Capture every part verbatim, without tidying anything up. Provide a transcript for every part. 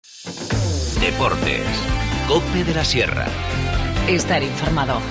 Deportes. COPE de la Sierra. Estar informado.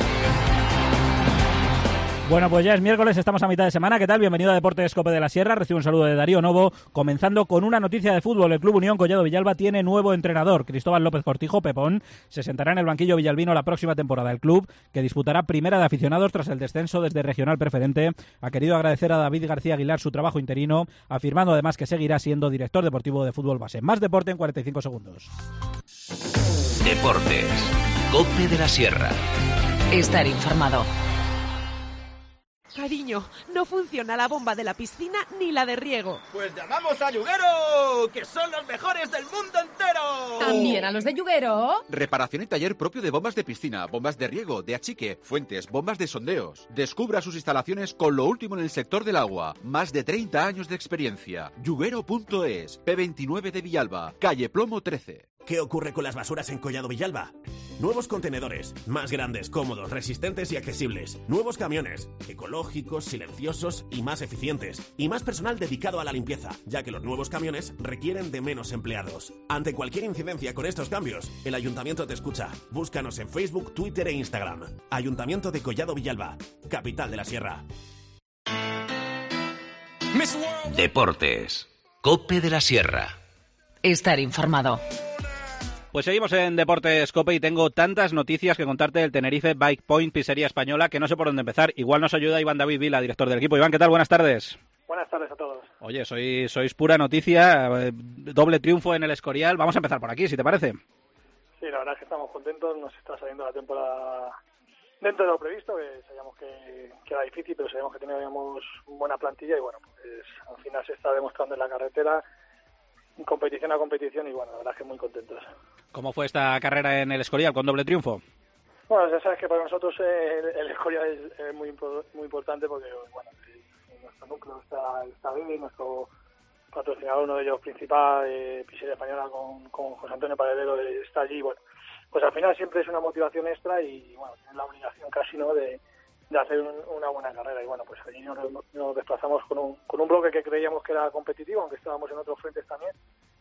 Bueno, pues ya es miércoles, estamos a mitad de semana. ¿Qué tal? Bienvenido a Deportes COPE de la Sierra. Recibo un saludo de Darío Novo, comenzando con una noticia de fútbol. El Club Unión Collado Villalba tiene nuevo entrenador. Cristóbal López Cortijo, Pepón, se sentará en el banquillo villalbino la próxima temporada. El club, que disputará primera de aficionados tras el descenso desde regional preferente, ha querido agradecer a David García Aguilar su trabajo interino, afirmando además que seguirá siendo director deportivo de fútbol base. Más deporte en cuarenta y cinco segundos. Deportes. COPE de la Sierra. Estar informado. Cariño, no funciona la bomba de la piscina ni la de riego. Pues llamamos a Yuguero, que son los mejores del mundo entero. ¿También a los de Yuguero? Reparación y taller propio de bombas de piscina, bombas de riego, de achique, fuentes, bombas de sondeos. Descubra sus instalaciones con lo último en el sector del agua. Más de treinta años de experiencia. Yuguero punto es, P veintinueve de Villalba, calle Plomo trece. ¿Qué ocurre con las basuras en Collado Villalba? Nuevos contenedores, más grandes, cómodos, resistentes y accesibles. Nuevos camiones, ecológicos, silenciosos y más eficientes. Y más personal dedicado a la limpieza, ya que los nuevos camiones requieren de menos empleados. Ante cualquier incidencia con estos cambios, el Ayuntamiento te escucha. Búscanos en Facebook, Twitter e Instagram. Ayuntamiento de Collado Villalba, capital de la Sierra. Deportes. COPE de la Sierra. Estar informado. Pues seguimos en Deportes COPE y tengo tantas noticias que contarte del Tenerife Bike Point Pizzería Española que no sé por dónde empezar. Igual nos ayuda Iván David Vila, director del equipo. Iván, ¿qué tal? Buenas tardes. Buenas tardes a todos. Oye, sois, sois pura noticia, eh, doble triunfo en el Escorial. Vamos a empezar por aquí, si te parece. Sí, la verdad es que estamos contentos, nos está saliendo la temporada dentro de lo previsto, que sabíamos que, que era difícil, pero sabíamos que teníamos buena plantilla y bueno, pues al final se está demostrando en la carretera, competición a competición y bueno, la verdad es que muy contentos. ¿Cómo fue esta carrera en el Escorial con doble triunfo? Bueno, ya sabes que para nosotros eh, el, el Escorial es, es muy muy importante porque bueno, nuestro núcleo está, está bien, nuestro patrocinador, uno de ellos principal, eh, Pizzería Española con, con José Antonio Paredero, eh, está allí. Bueno, pues al final siempre es una motivación extra y bueno, es la obligación casi, ¿no?, de, de hacer un, una buena carrera. Y bueno, pues allí nos, nos desplazamos con un, con un bloque que creíamos que era competitivo, aunque estábamos en otros frentes también.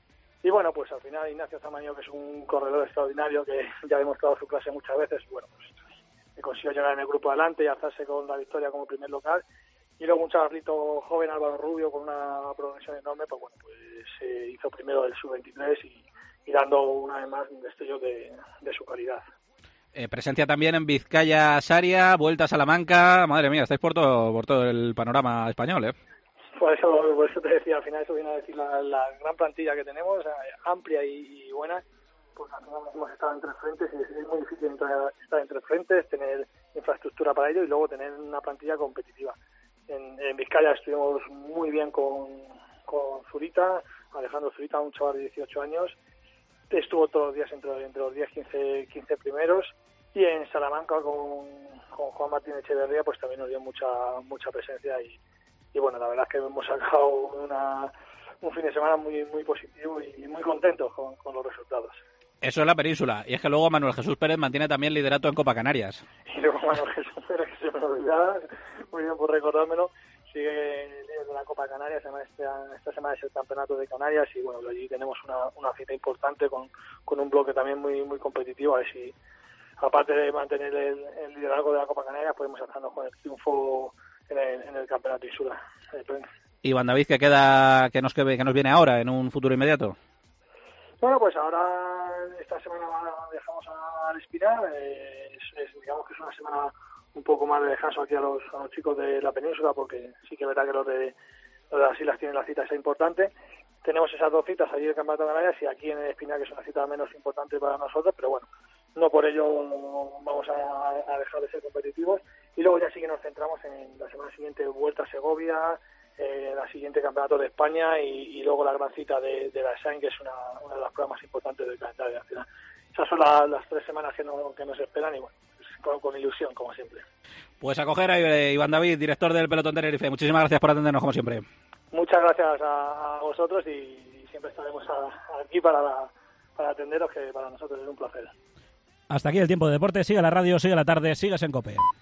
Y bueno, pues al final Ignacio Zamaño, que es un corredor extraordinario, que ya ha demostrado su clase muchas veces, bueno, pues consiguió llegar en el grupo adelante y alzarse con la victoria como primer local. Y luego un chavalito joven, Álvaro Rubio, con una progresión enorme, pues bueno, pues se hizo primero el sub veintitrés y, y dando una vez más un destello de, de su calidad. Eh, presencia también en Vizcaya, Saria, Vuelta a Salamanca. Madre mía, estáis por todo, por todo el panorama español, ¿eh? Por eso, por eso te decía, al final eso viene a decir la, la gran plantilla que tenemos, amplia y, y buena, porque al final hemos estado en tres frentes y es muy difícil entrar, estar en tres frentes, tener infraestructura para ello y luego tener una plantilla competitiva. En, en Vizcaya estuvimos muy bien con, con Zurita, Alejandro Zurita, un chaval de dieciocho años, estuvo todos los días entre, entre los diez, quince, quince primeros, y en Salamanca con, con Juan Martín Echeverría pues también nos dio mucha mucha presencia y Y bueno, la verdad es que hemos sacado una, un fin de semana muy muy positivo y muy contentos con, con los resultados. Eso es la península. Y es que luego Manuel Jesús Pérez mantiene también liderato en Copa Canarias. Y luego Manuel Jesús Pérez, que se me olvidaba, muy bien por recordármelo, sigue líder de la Copa Canarias. Además, esta, esta semana es el Campeonato de Canarias y bueno, allí tenemos una, una cita importante con, con un bloque también muy muy competitivo. A ver si, aparte de mantener el, el liderazgo de la Copa Canarias, podemos hacernos con el triunfo En el, en el campeonato insular. Iván David, ¿qué queda, que nos que, que nos viene ahora en un futuro inmediato? Bueno, pues ahora esta semana viajamos al Espinar, eh, es, es, digamos que es una semana un poco más de descanso aquí a los, a los chicos de la península, porque sí que es verdad que los de, los de las islas tienen la cita esa importante. Tenemos esas dos citas allí en el Campeonato de Canarias y aquí en el Espinar, que es una cita menos importante para nosotros, pero bueno, no por ello vamos a, a dejar de ser competitivos. Y luego ya sí que nos centramos en la semana siguiente Vuelta a Segovia, eh, la siguiente Campeonato de España y, y luego la gran cita de, de la S A I N, que es una, una de las pruebas más importantes del calendario nacional. Esas son la, las tres semanas que, no, que nos esperan y bueno, pues con, con ilusión, como siempre. Pues a coger a Iván David, director del Pelotón Tenerife. Muchísimas gracias por atendernos, como siempre. Muchas gracias a, a vosotros y, y siempre estaremos a, aquí para, la, para atenderos, que para nosotros es un placer. Hasta aquí el tiempo de deporte. Sigue la radio, sigue la tarde, sigues en COPE.